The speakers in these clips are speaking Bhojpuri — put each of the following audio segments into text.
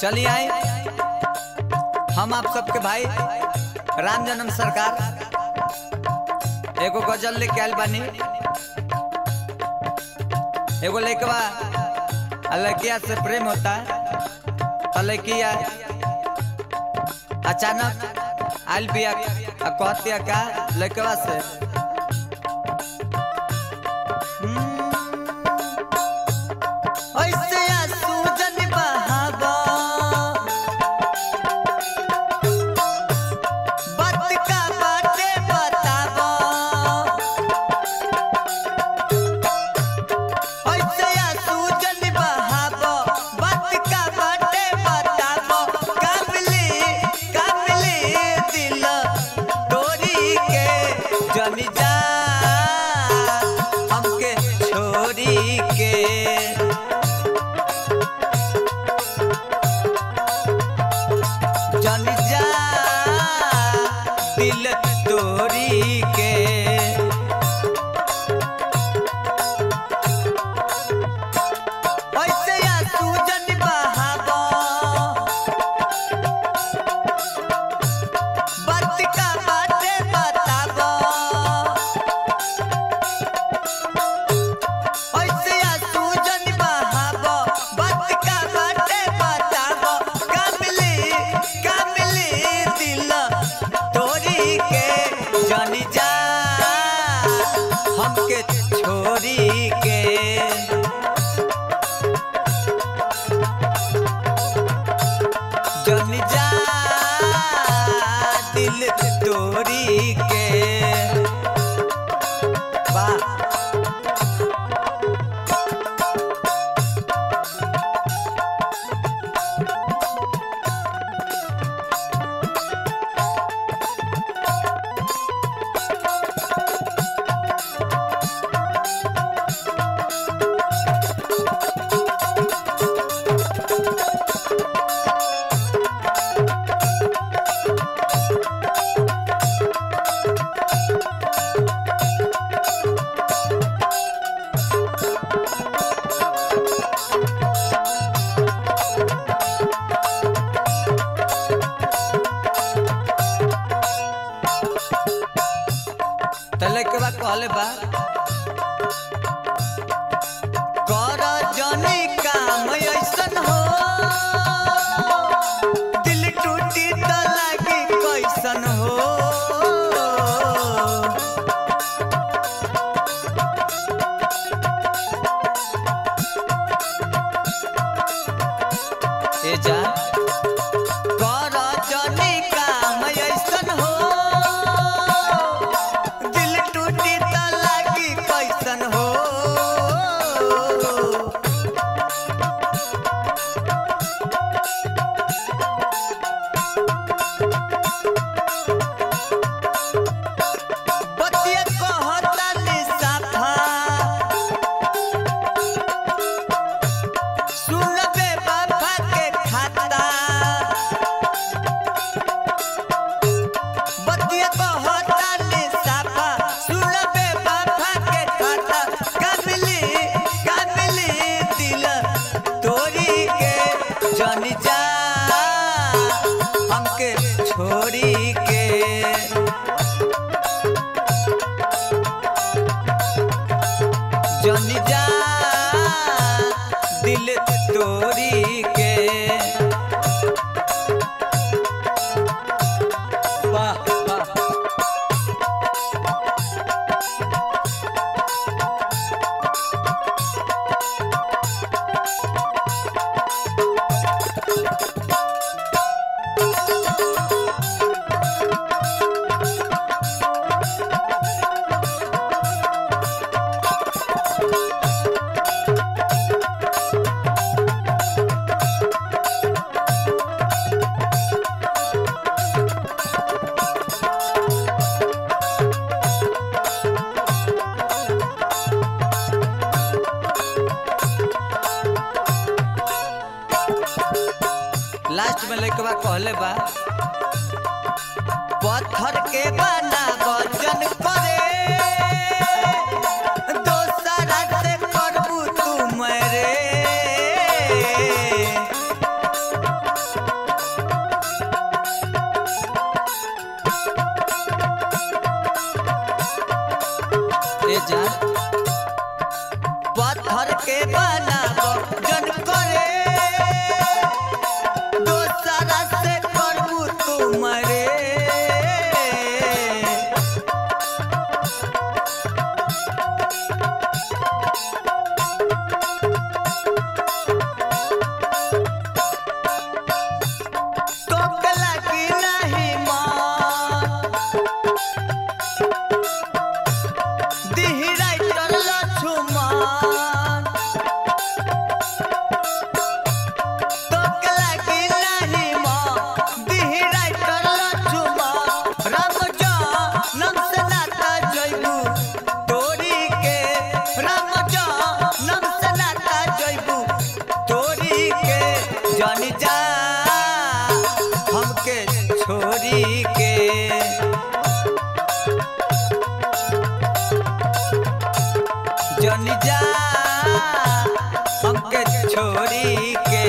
चलिए आए हम आप सबके भाई राम जन्म सरकार एगो गजल लेके आयल बानी। एगो लड़कवा लड़किया से प्रेम होता है, लड़किया अचानक आयल बिया कहतिया का लड़कवा से कहले बा कर जनी काम ऐसन हो दिल टूटी त लागी कैसन हो ए जा कर जनी काम ऐसन हो हो लास्ट में लड़कवा कहले बा पत्थर के बना वजन करे दोसरा से करबू तू मरे घर के बनाबो जन करे दोसरा से करबू तुमरे जानी जा हमके छोड़ी के जानी जा हमके छोड़ी के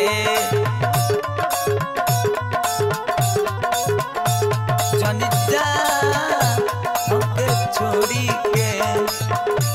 जानी जा हमके छोड़ी के